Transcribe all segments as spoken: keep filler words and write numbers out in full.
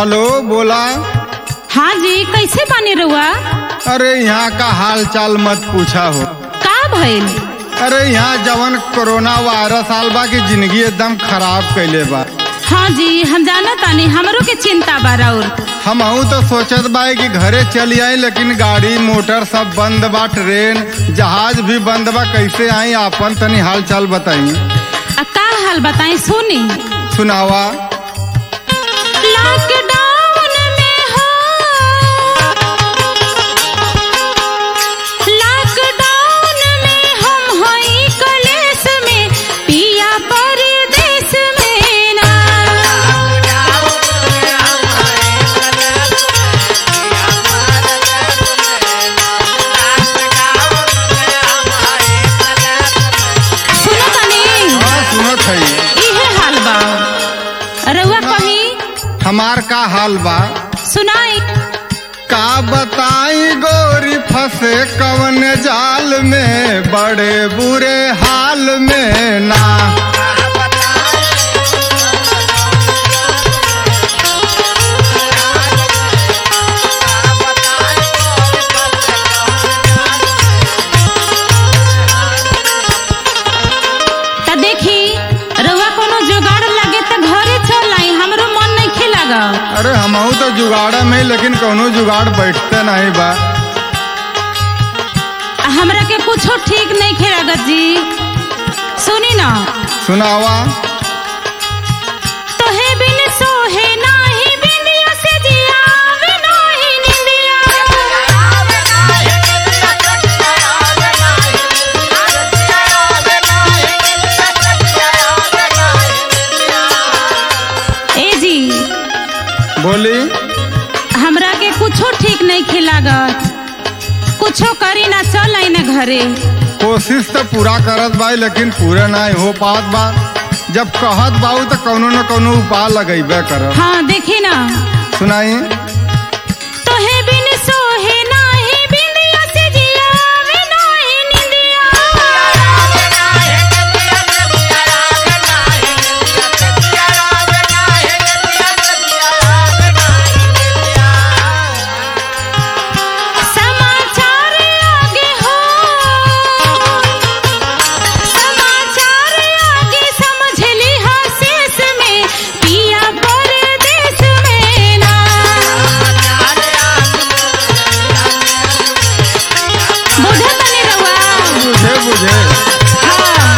Hello, बोला। हाँ जी, कैसे बानी रउआ? अरे यहाँ का हाल चाल मत पूछा हो। का भइल? अरे यहाँ जवन कोरोना वायरस आल बा की जिंदगी एकदम खराब कैले बा। हाँ जी, हम जाना तानी, हमरो के चिंता बा राउर। हम तो सोचत बा कि घरे चली आई, लेकिन गाड़ी मोटर सब बंद बा, ट्रेन जहाज भी बंद बा। कैसे आई? आपन तनी हाल चाल बताई। आ का हाल बताई? सुनी सुनावा। लॉकडाउन में हो, लॉकडाउन में हम होई कलेस में, पिया परदेस में ना। सुनो तनी। हाँ, सुनत है। इहे हाल बा। रउआ कही हमार का हाल बा सुनाई। का बताई गोरी फंसे कवन जाल में, बड़े बुरे हाल में ना। त देखी रउआ कोनो जुगाड़ लगे त घरे चल आई, हमरो मन नहीं खेलागा। अरे हमहू तो जुगाड़ में, लेकिन कोनो जुगाड़ बैठते नहीं बा। हमरा के कुछो ठीक नहीं खेलागा जी। सुनी ना। सुनावा। तोहे बिन सोहे नाही बिंदिया से जियावे नाही निंदिया। ए जी बोली। हमरा के कुछो ठीक नहीं खेलागा, कुछो करी ना, चल आई ना घरे। कोशिश तो पूरा करत बा, लेकिन पूरा नहीं हो पात बा। जब कहत बाऊ तो कौनो न कौनो उपाय लगेबे करब। हाँ देखी ना। सुनाई। तोहे बिन सोहे नाही बिंदिया से जियावे नाही निंदिया। समाचार आगे हो, समाचार आगे समझ ली हासेस में, पिया परदेस में ना। बुझा तनी रउआ? बुझे बुझे। हाँ।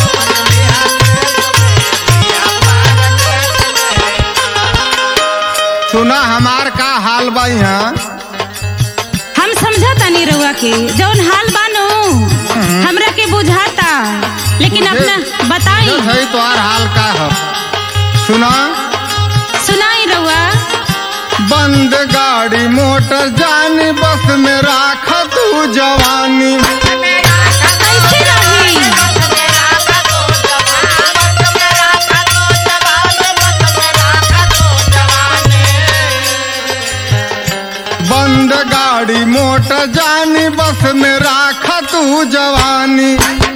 सुना हमार का हाल बा यहाँ। हम समझा तानी रउआ के, जौन हाल बानो हमरा के बुझाता, लेकिन बुझे- अपना बताई। बुझत है तोहार हाल का है। सुना। सुनाई रउआ। बंद गाड़ी मोटर जानी, बस में राख तू जवानी। कैसे रही? बंद गाड़ी मोटर जानी, बस में राख तू जवानी।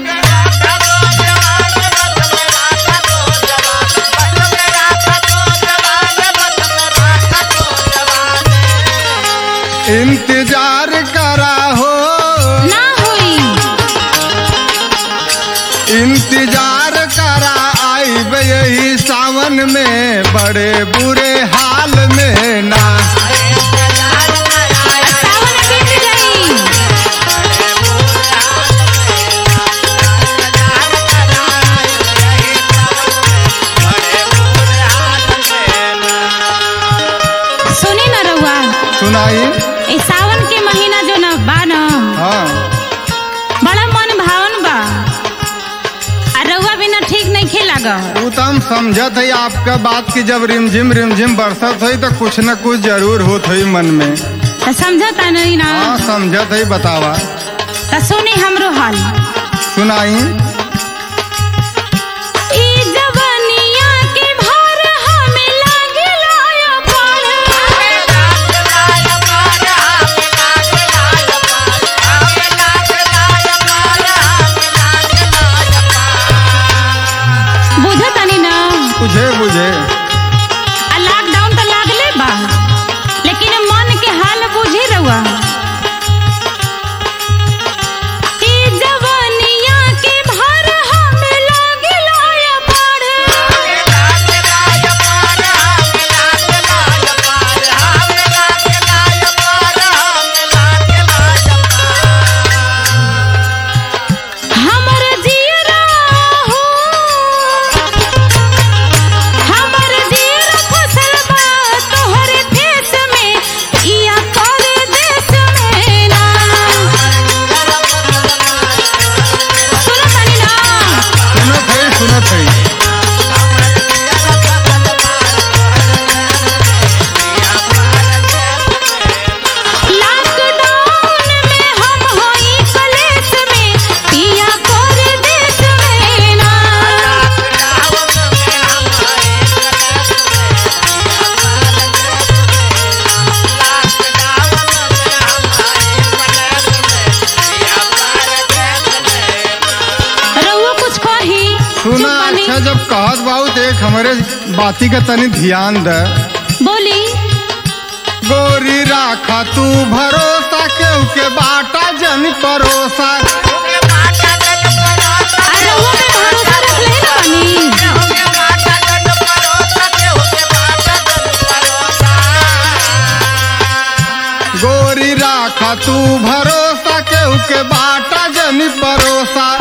इंतजार करा हो, ना होई। इंतजार करा, आई बे यही सावन में, बड़े बुरे हाल में ना। सावन बीत जाई। सुनी ना रउआ, सुनाई। ए सावन के महीना जो न बा न, हाँ। बड़ा मन भावन बा। आ रउआ बिना ठीक नहीं खेलागा। वो तो हम समझत है आपका बात की, जब रिमझिम रिमझिम बरसत है तो कुछ न कुछ जरूर होत है मन में। त समझता नहीं ना। हाँ समझत है, बतावा। त सुनी हमरो हाल। सुनाई। ई जवानिया के भार हमें लागेला या पार। बुझा तानी ना। बुझे बुझे। आ लॉकडाउन तो लागले बा। बाती का तनी ध्यान दे। बोली। गोरी राखा तू भरोसा केहू के बाटा जन परोसा। अरे वो पे भरोसा रख ले ना बानी। गोरी राखा तू भरोसा केहू के बाटा जन परोसा।